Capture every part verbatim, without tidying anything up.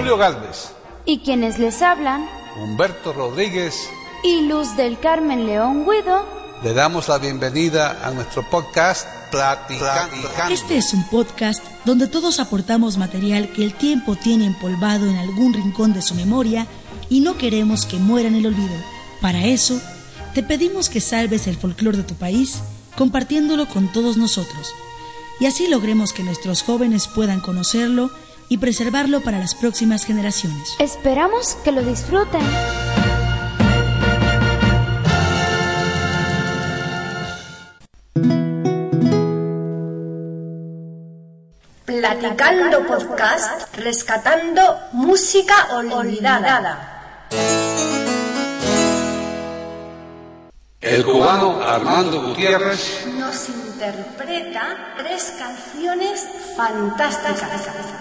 Julio Gálvez. Y quienes les hablan, Humberto Rodríguez y Luz del Carmen León Guido, le damos la bienvenida a nuestro podcast Platicando. Este es un podcast donde todos aportamos material que el tiempo tiene empolvado en algún rincón de su memoria y no queremos que muera en el olvido. Para eso, te pedimos que salves el folclore de tu país compartiéndolo con todos nosotros, y así logremos que nuestros jóvenes puedan conocerlo y preservarlo para las próximas generaciones. Esperamos que lo disfruten. Platicando Podcast, rescatando música olvidada. El cubano Armando Gutiérrez nos interpreta tres canciones fantásticas.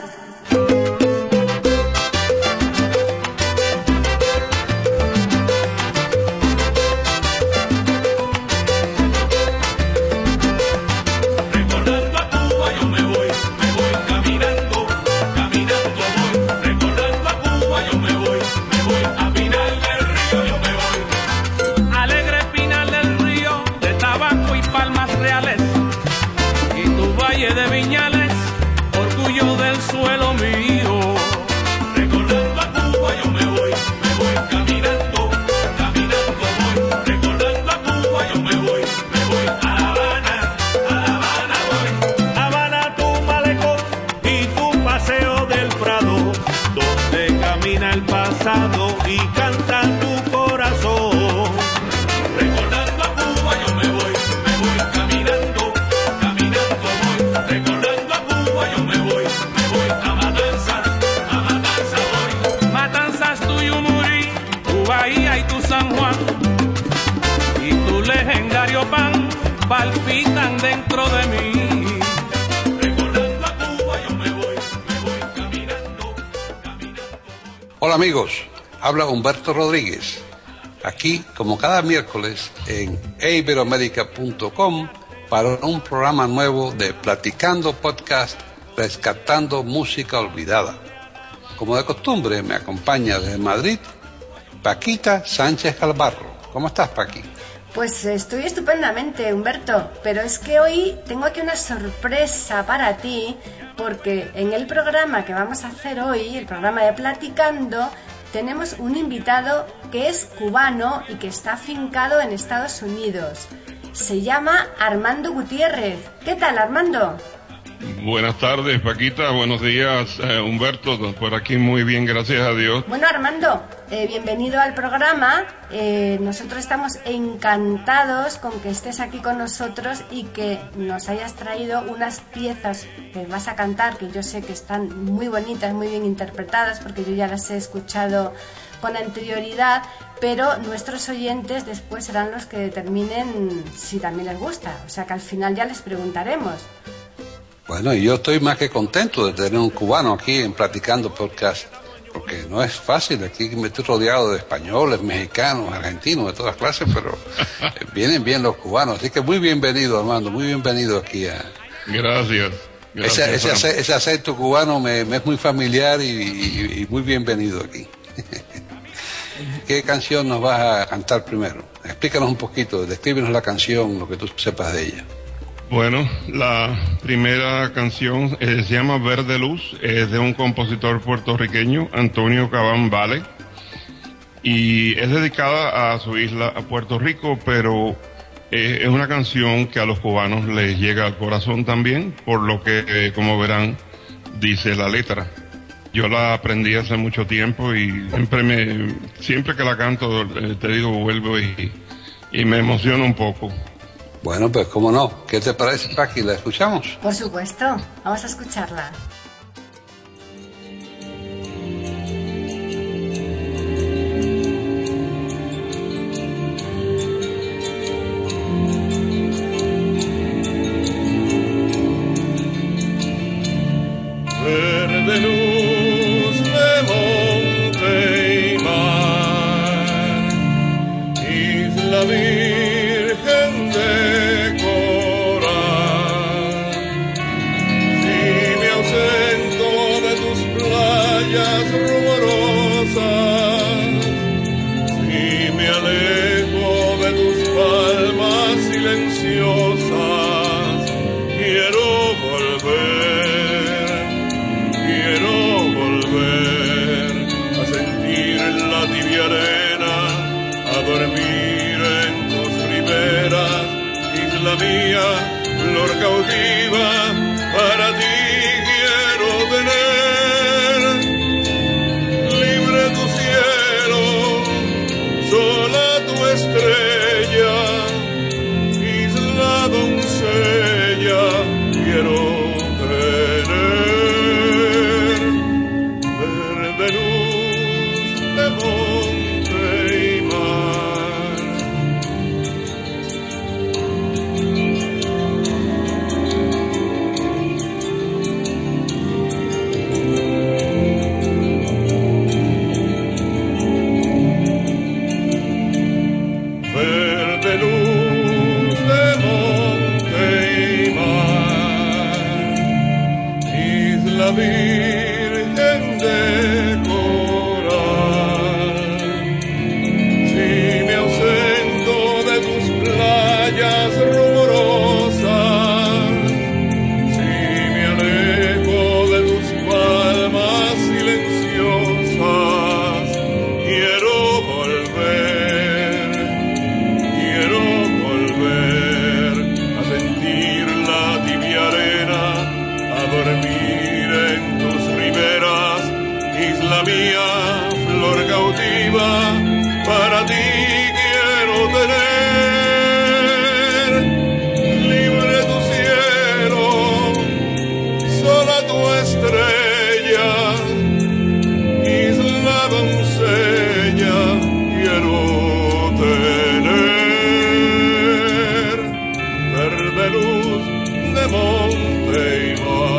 Y canta tu corazón. Recordando a Cuba yo me voy, me voy caminando, caminando voy. Recordando a Cuba yo me voy, me voy a Matanzas, a Matanzas voy. Matanzas, tu Yumurí, tu Bahía y tu San Juan, y tu legendario pan palpitan dentro de mí. Recordando a Cuba yo me voy, me voy caminando, caminando voy. Hola amigos, habla Humberto Rodríguez, aquí como cada miércoles en e iberoamerica punto com para un programa nuevo de Platicando Podcast, rescatando música olvidada. Como de costumbre me acompaña desde Madrid Paquita Sánchez Calvarro. ¿Cómo estás, Paqui? Pues estoy estupendamente, Humberto, pero es que hoy tengo aquí una sorpresa para ti, porque en el programa que vamos a hacer hoy, el programa de Platicando, tenemos un invitado que es cubano y que está afincado en Estados Unidos. Se llama Armando Gutiérrez. ¿Qué tal, Armando? Buenas tardes, Paquita. Buenos días, eh, Humberto. Por aquí muy bien, gracias a Dios. Bueno, Armando, eh, bienvenido al programa. Eh, nosotros estamos encantados con que estés aquí con nosotros y que nos hayas traído unas piezas que vas a cantar, que yo sé que están muy bonitas, muy bien interpretadas, porque yo ya las he escuchado con anterioridad, pero nuestros oyentes después serán los que determinen si también les gusta. O sea que al final ya les preguntaremos. Bueno, y yo estoy más que contento de tener un cubano aquí en Platicando Podcast, porque no es fácil. Aquí me estoy rodeado de españoles, mexicanos, argentinos, de todas clases, pero vienen bien los cubanos. Así que muy bienvenido, Armando, muy bienvenido aquí. A... Gracias. Gracias ese, ese, ese acento cubano me, me es muy familiar y, y, y muy bienvenido aquí. ¿Qué canción nos vas a cantar primero? Explícanos un poquito, descríbenos la canción, lo que tú sepas de ella. Bueno, la primera canción eh, se llama Verde Luz, es de un compositor puertorriqueño, Antonio Cabán Vale, y es dedicada a su isla, a Puerto Rico, pero eh, es una canción que a los cubanos les llega al corazón también, por lo que, eh, como verán, dice la letra. Yo la aprendí hace mucho tiempo y siempre me, siempre que la canto, eh, te digo, vuelvo y, y me emociono un poco. Bueno, pues cómo no. ¿Qué te parece, Paqui? ¿La escuchamos? Por supuesto, vamos a escucharla. Verde luz de monte y mar, isla virgen de coral. Si me ausento de tus playas mía, flor cautiva, para ti quiero tener. Libre tu cielo, sola tu estrella, isla doncella, quiero tener. Verde luz de monte y mar. Verde luz de monte y mar, isla virgen de coral. Si me ausento de tus playas rumorosas, si me alejo de tus palmas silenciosas, quiero volver, quiero volver a sentir la tibia arena, a dormir en tus riberas, isla mía, flor cautiva, para ti quiero tener. Libre tu cielo, sola tu estrella, isla doncella, quiero tener. Verde luz de monte y mar.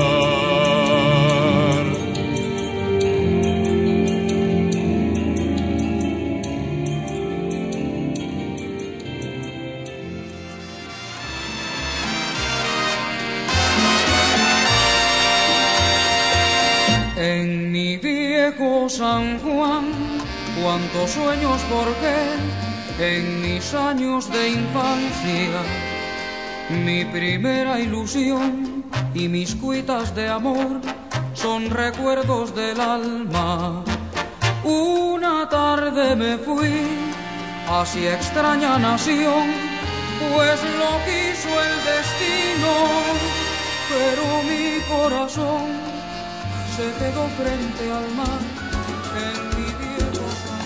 En mi viejo San Juan, cuántos sueños forjé en mis años de infancia. Mi primera ilusión y mis cuitas de amor son recuerdos del alma. Una tarde me fui hacia extraña nación, pues lo quiso el destino, pero mi corazón se quedó frente al mar en mi viejo San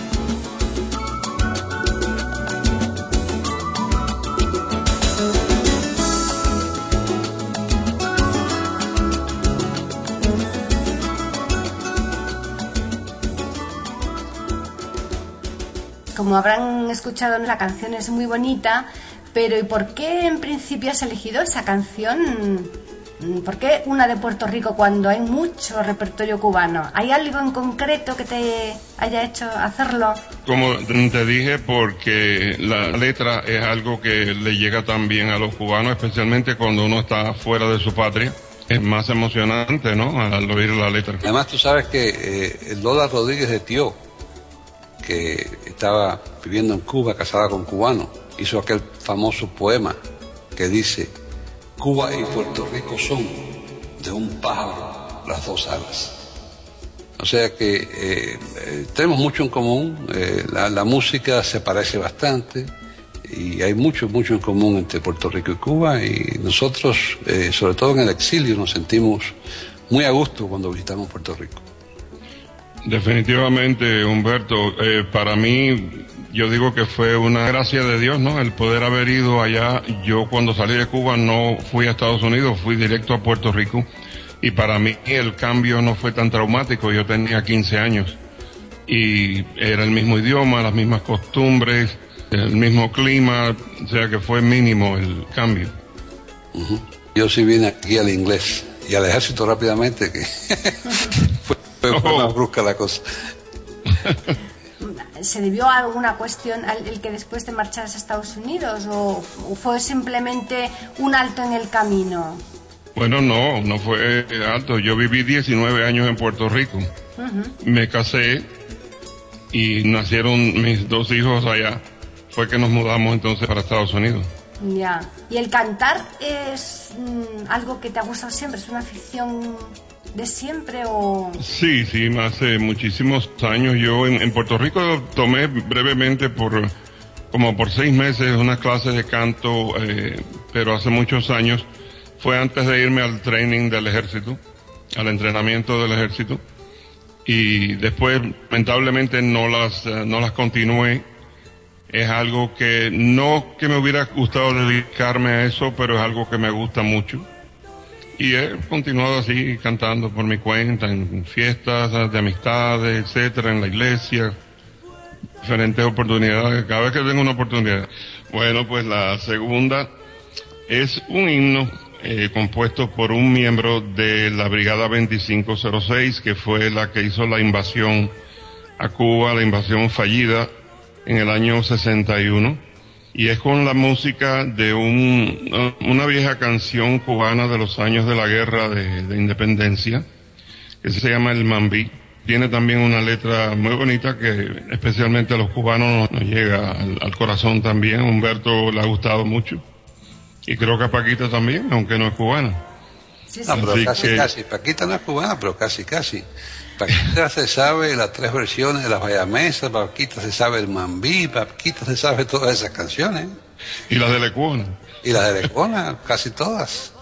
Como habrán escuchado, la canción es muy bonita, pero ¿y por qué en principio has elegido esa canción? ¿Por qué una de Puerto Rico cuando hay mucho repertorio cubano? ¿Hay algo en concreto que te haya hecho hacerlo? Como te dije, porque la letra es algo que le llega también a los cubanos, especialmente cuando uno está fuera de su patria. Es más emocionante, ¿no?, al oír la letra. Además, tú sabes que eh, Lola Rodríguez de Tío, que estaba viviendo en Cuba, casada con cubano, hizo aquel famoso poema que dice: Cuba y Puerto Rico son de un pájaro las dos alas. O sea que eh, eh, tenemos mucho en común, eh, la, la música se parece bastante y hay mucho, mucho en común entre Puerto Rico y Cuba, y nosotros, eh, sobre todo en el exilio, nos sentimos muy a gusto cuando visitamos Puerto Rico. Definitivamente, Humberto, eh, para mí, yo digo que fue una gracia de Dios, ¿no?, el poder haber ido allá. Yo cuando salí de Cuba no fui a Estados Unidos, fui directo a Puerto Rico, y para mí el cambio no fue tan traumático. Yo tenía quince años y era el mismo idioma, las mismas costumbres, el mismo clima, o sea que fue mínimo el cambio. Uh-huh. Yo sí vine aquí al inglés y al ejército rápidamente, que fue, fue oh. más brusca la cosa. ¿Se debió a alguna cuestión al el que después te marcharas a Estados Unidos o, o fue simplemente un alto en el camino? Bueno, no, no fue alto. Yo viví diecinueve años en Puerto Rico. Uh-huh. Me casé y nacieron mis dos hijos allá. Fue que nos mudamos entonces para Estados Unidos. Ya. ¿Y el cantar es mm, algo que te ha gustado siempre? ¿Es una afición de siempre o...? Sí, sí, hace muchísimos años. Yo en, en Puerto Rico tomé brevemente por como por seis meses unas clases de canto eh, pero hace muchos años. Fue antes de irme al training del ejército, al entrenamiento del ejército, y después lamentablemente no las, uh, no las continué. Es algo que no que me hubiera gustado dedicarme a eso, pero es algo que me gusta mucho. Y he continuado así, cantando por mi cuenta, en fiestas de amistades, etcétera, en la iglesia, diferentes oportunidades, cada vez que tengo una oportunidad. Bueno, pues la segunda es un himno eh, compuesto por un miembro de la Brigada veinticinco cero seis, que fue la que hizo la invasión a Cuba, la invasión fallida en el año sesenta y uno, y es con la música de un, una vieja canción cubana de los años de la guerra de, de independencia, que se llama El Mambí. Tiene también una letra muy bonita que especialmente a los cubanos nos llega al, al corazón también. A Humberto le ha gustado mucho. Y creo que a Paquita también, aunque no es cubana. Sí, sí. No, pero Así casi, que- casi. Paquita no es cubana, pero casi, casi. Paquita se sabe las tres versiones de las bayamesas, Paquita se sabe el mambí, Paquita se sabe todas esas canciones. Y las de Lecuona. Y las de Lecona, casi todas.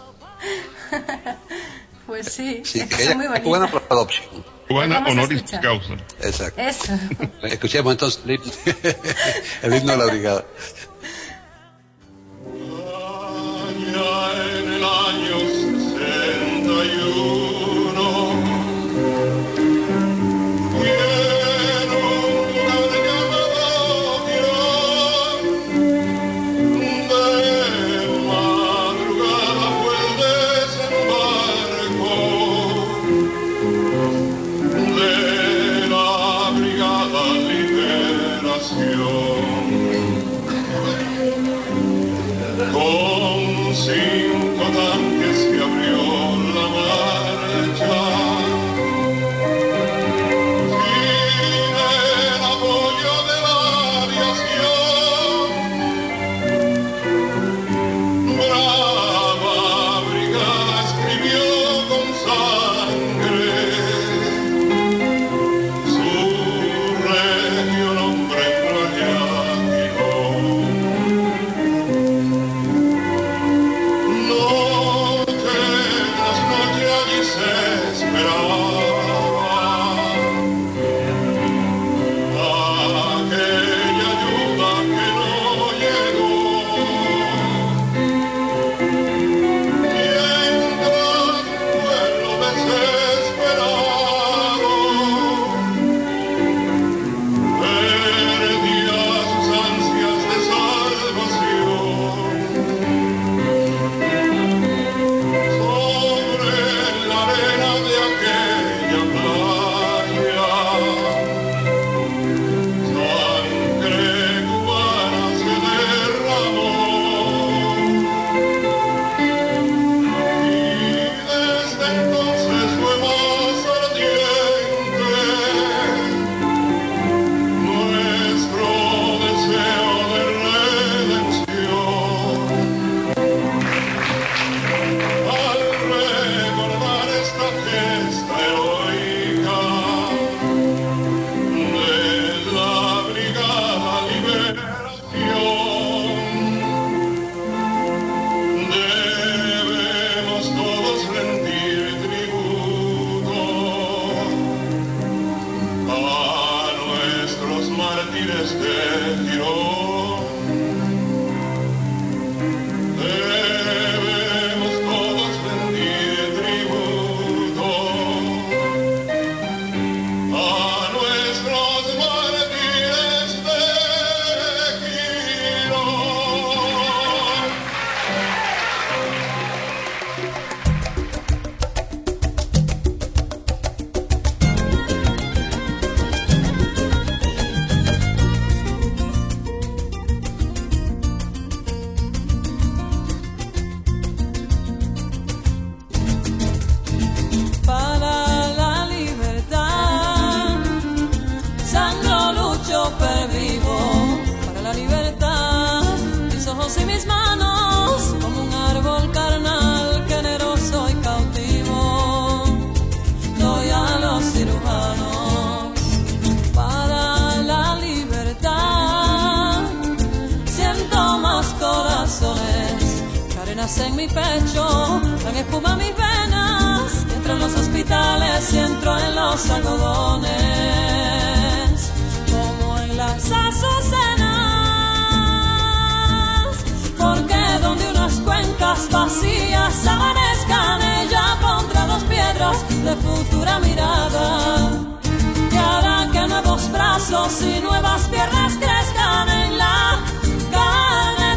Pues sí, Sí, es que que son ella muy es cubana bonitas. por adopción. Cubana Vamos a honoris escuchar. causa. Exacto. Eso. Escuchemos entonces el himno, el himno de la brigada. Allá en el año sesenta y uno, quiero una declaración. De madrugada fue el desembarco de la Brigada Liberación. Con cinco tanques se abrió la marcha, sin el apoyo de la aviación. Brava brigada escribió con sangre su regio nombre playático. Noche tras noche allí se esperaba aquella ayuda que no llegó. Mientras un pueblo desesperado perdía sus ansias de salvación. Sobre la arena de aquel heridas en mi pecho, dan espuma mis venas, entro en los hospitales y entro en los algodones, como en las azucenas, porque donde unas cuencas vacías amanezcan, ella pondrá dos piedras de futura mirada, que harán que nuevos brazos y nuevas piernas crezcan en la carne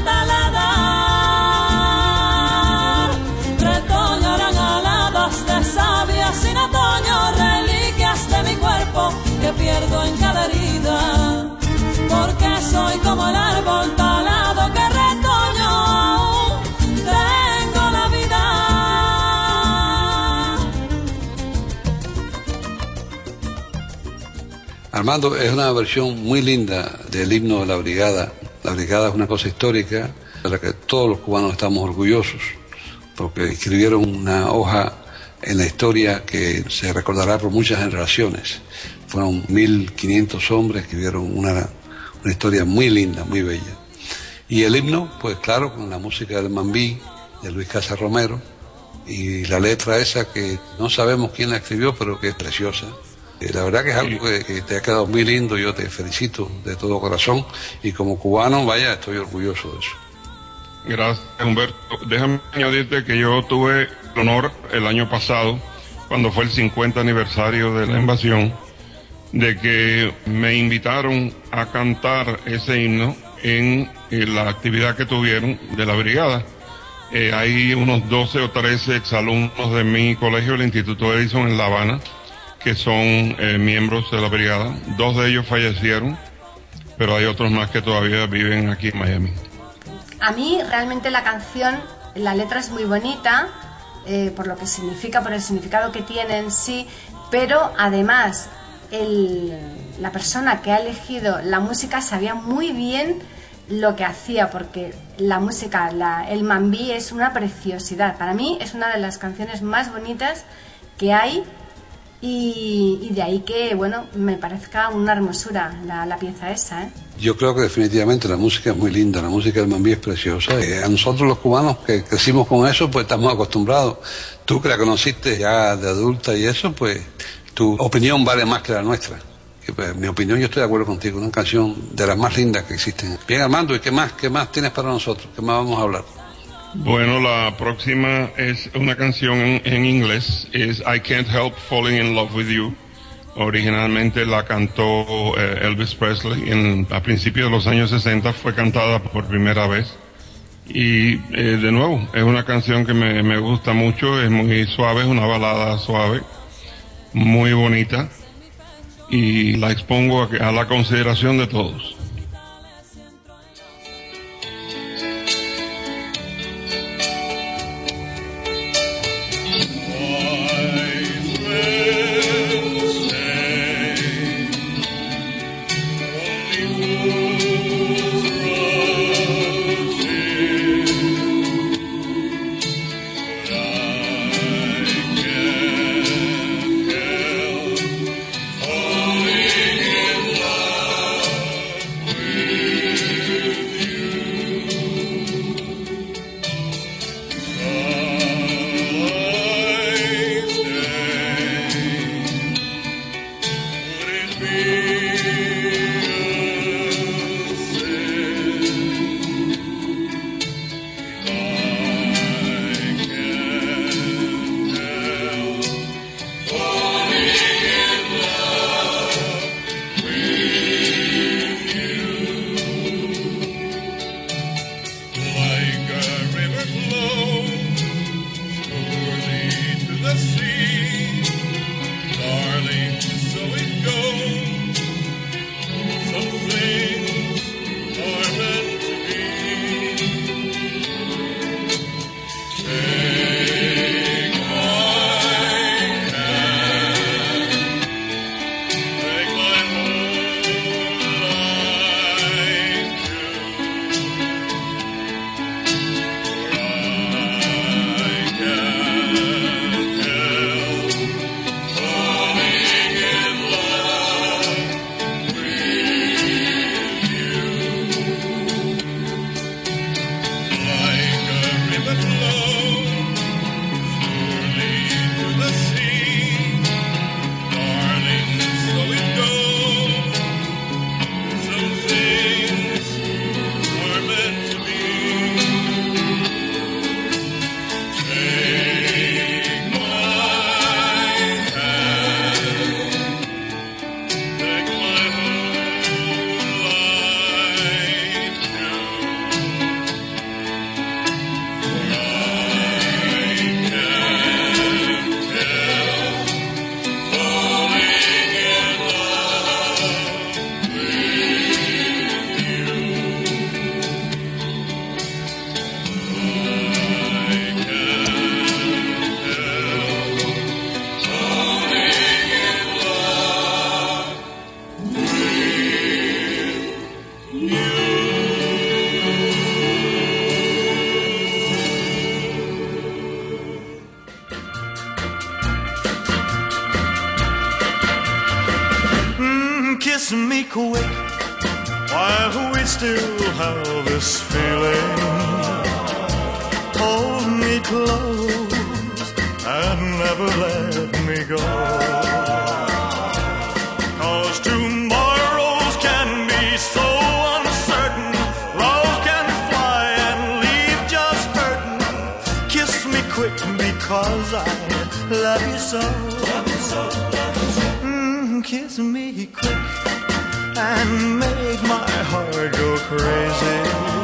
talada. Retoñarán aladas de savia sin otoño, reliquias de mi cuerpo que pierdo en cada herida, porque soy como el árbol talado que retoño, tengo la vida. Armando, es una versión muy linda del himno de la brigada. La brigada es una cosa histórica de la que todos los cubanos estamos orgullosos, porque escribieron una hoja en la historia que se recordará por muchas generaciones. Fueron mil quinientos hombres, escribieron una, una historia muy linda, muy bella. Y el himno, pues claro, con la música del Mambí, de Luis Casas Romero, y la letra esa que no sabemos quién la escribió, pero que es preciosa. La verdad que es algo que, que te ha quedado muy lindo, yo te felicito de todo corazón, y como cubano, vaya, estoy orgulloso de eso. Gracias, Humberto. Déjame añadirte que yo tuve el honor el año pasado, cuando fue el cincuenta aniversario de la invasión, de que me invitaron a cantar ese himno en, en la actividad que tuvieron de la brigada. Eh, hay unos doce o trece exalumnos de mi colegio, el Instituto Edison en La Habana, que son eh, miembros de la brigada. Dos de ellos fallecieron, pero hay otros más que todavía viven aquí en Miami. A mí realmente la canción, la letra es muy bonita, eh, por lo que significa, por el significado que tiene en sí, pero además el, la persona que ha elegido la música sabía muy bien lo que hacía, porque la música, la, el Mambí es una preciosidad. Para mí es una de las canciones más bonitas que hay. Y, y de ahí que, bueno, me parezca una hermosura la, la pieza esa, ¿eh? Yo creo que definitivamente la música es muy linda, la música del Mambí es preciosa. Eh, a nosotros los cubanos que crecimos con eso, pues estamos acostumbrados. Tú que la conociste ya de adulta y eso, pues tu opinión vale más que la nuestra. Y, pues, mi opinión, yo estoy de acuerdo contigo, una canción de las más lindas que existen. Bien, Armando, ¿y qué más, qué más tienes para nosotros? ¿Qué más vamos a hablar? Bueno, la próxima es una canción en, en inglés, es I Can't Help Falling in Love with You. Originalmente la cantó eh, Elvis Presley en, a principios de los años sesenta, fue cantada por primera vez. Y eh, de nuevo, es una canción que me, me gusta mucho, es muy suave, es una balada suave, muy bonita, y la expongo a, a la consideración de todos. kiss me quick while we still have this feeling. Hold me close and never let me go. 'Cause tomorrows can be so uncertain. Love can fly and leave just hurting. Kiss me quick because I love you so. Love you so, love you so. Mm, kiss me quick and make my heart go crazy.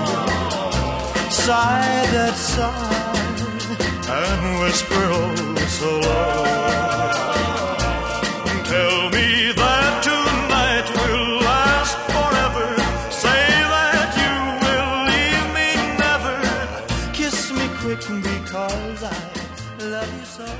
Sigh that sigh and whisper oh so low. Tell me that tonight will last forever. Say that you will leave me never. Kiss me quick because I love you so.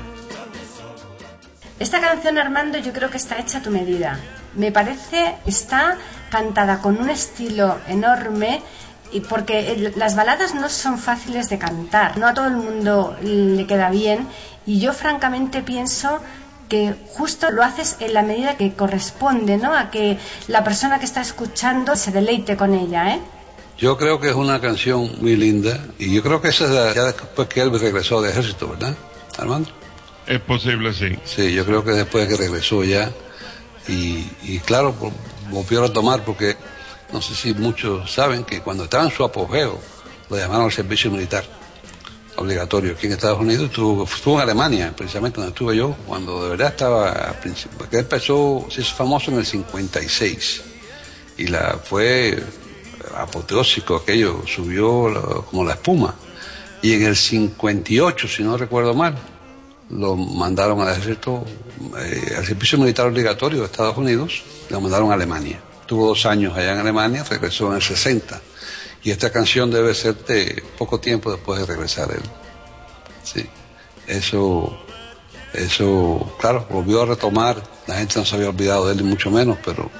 Esta canción, Armando, yo creo que está hecha a tu medida. Me parece que está cantada con un estilo enorme, y porque el, las baladas no son fáciles de cantar, no a todo el mundo le queda bien, y yo francamente pienso que justo lo haces en la medida que corresponde, ¿no? A que la persona que está escuchando se deleite con ella, ¿eh? Yo creo que es una canción muy linda, y yo creo que esa es la, ya después que él regresó de ejército, ¿verdad, Armando? Es posible, sí. Sí, yo creo que después que regresó ya, y, y claro, volvió a retomar, porque no sé si muchos saben que cuando estaba en su apogeo, lo llamaron al servicio militar obligatorio aquí en Estados Unidos. Estuvo, estuvo en Alemania, precisamente donde estuve yo, cuando de verdad estaba al principio, porque él empezó, se hizo famoso en el cincuenta y seis, y la fue apoteósico aquello, subió la, como la espuma, y en el cincuenta y ocho, si no recuerdo mal, lo mandaron al ejército, eh, al servicio militar obligatorio de Estados Unidos, lo mandaron a Alemania. Tuvo dos años allá en Alemania, regresó en el sesenta, y esta canción debe ser de poco tiempo después de regresar él. Sí, eso, eso, claro, volvió a retomar, la gente no se había olvidado de él, ni mucho menos, pero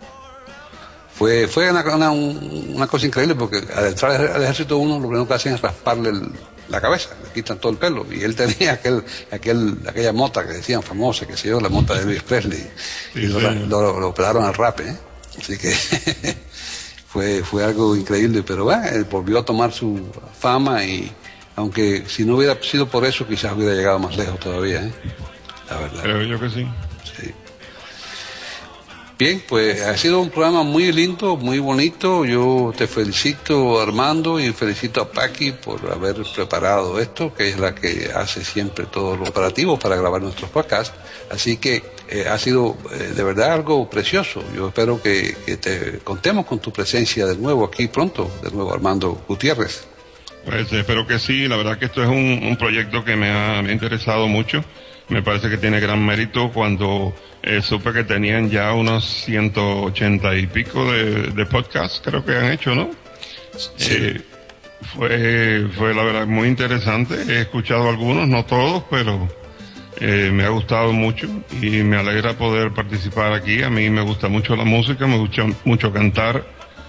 fue, fue una, una, una cosa increíble, porque al entrar al ejército uno lo primero que hacen es rasparle el, la cabeza, le quitan todo el pelo, y él tenía aquel, aquel, aquella mota que decían famosa, que se dio la mota de Elvis Presley, sí, y lo, sí. lo, lo, lo operaron al rape, ¿eh? Así que fue, fue algo increíble, pero bueno, él volvió a tomar su fama, y aunque si no hubiera sido por eso, quizás hubiera llegado más lejos todavía, ¿eh? La verdad. Creo yo que sí. Sí. Bien, pues ha sido un programa muy lindo, muy bonito. Yo te felicito, Armando, y felicito a Paqui por haber preparado esto, que es la que hace siempre todos los operativos para grabar nuestros podcasts. Así que eh, ha sido eh, de verdad algo precioso. Yo espero que, que te contemos con tu presencia de nuevo aquí pronto, de nuevo, Armando Gutiérrez. Pues espero que sí. La verdad que esto es un, un proyecto que me ha, me ha interesado mucho. Me parece que tiene gran mérito. Cuando eh, supe que tenían ya unos ciento ochenta y pico de, de podcasts, creo que han hecho, ¿no? Sí. Eh, fue, fue la verdad muy interesante. He escuchado algunos, no todos, pero eh, me ha gustado mucho, y me alegra poder participar aquí. A mí me gusta mucho la música, me gusta mucho cantar,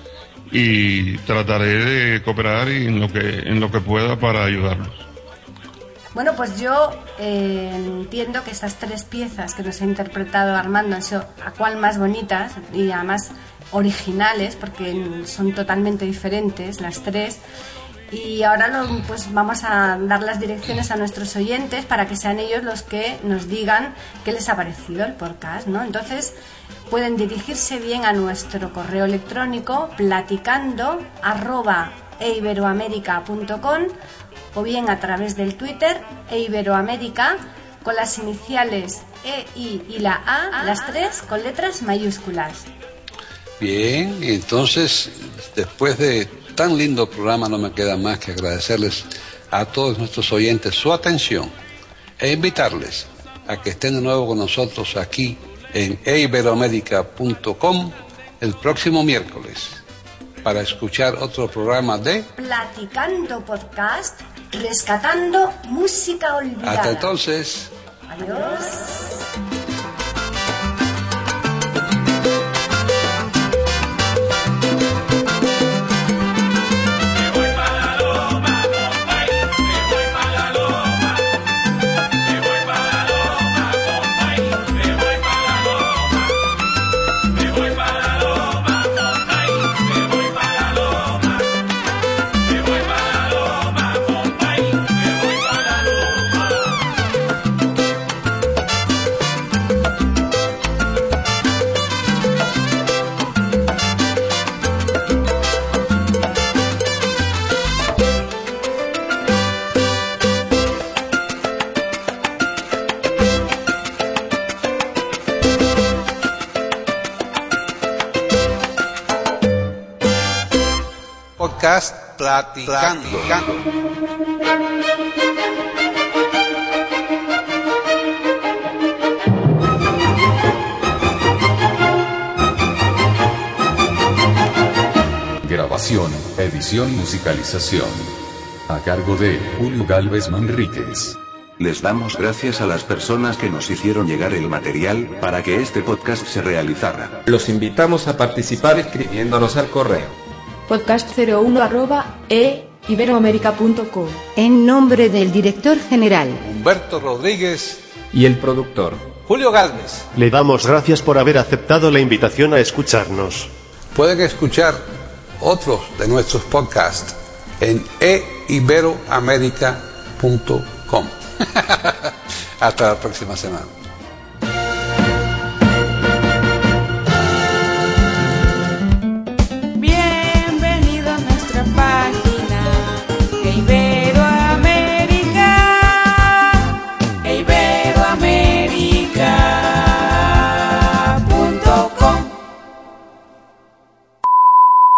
y trataré de cooperar y en lo que, en lo que pueda para ayudarlos. Bueno, pues yo eh, entiendo que estas tres piezas que nos ha interpretado Armando han sido a cual más bonitas y además originales, porque son totalmente diferentes las tres. Y ahora lo, pues vamos a dar las direcciones a nuestros oyentes para que sean ellos los que nos digan qué les ha parecido el podcast, ¿no? Entonces pueden dirigirse bien a nuestro correo electrónico platicando arroba eiberoamerica punto com, o bien a través del Twitter eiberoamerica, con las iniciales E, I y la A, las tres con letras mayúsculas. Bien, entonces después de tan lindo programa no me queda más que agradecerles a todos nuestros oyentes su atención e invitarles a que estén de nuevo con nosotros aquí en eiberoamerica punto com el próximo miércoles para escuchar otro programa de Platicando Podcast, rescatando música olvidada. Hasta entonces. Adiós. Me voy para podcast Platicando. Platicando. Grabación, edición y musicalización. A cargo de Julio Galvez Manríquez. Les damos gracias a las personas que nos hicieron llegar el material para que este podcast se realizara. Los invitamos a participar escribiéndonos al correo podcast cero uno arroba e iberoamerica punto com. En nombre del director general Humberto Rodríguez y el productor Julio Galvez, le damos gracias por haber aceptado la invitación a escucharnos. Pueden escuchar otros de nuestros podcasts en e iberoamerica punto com. Hasta la próxima semana.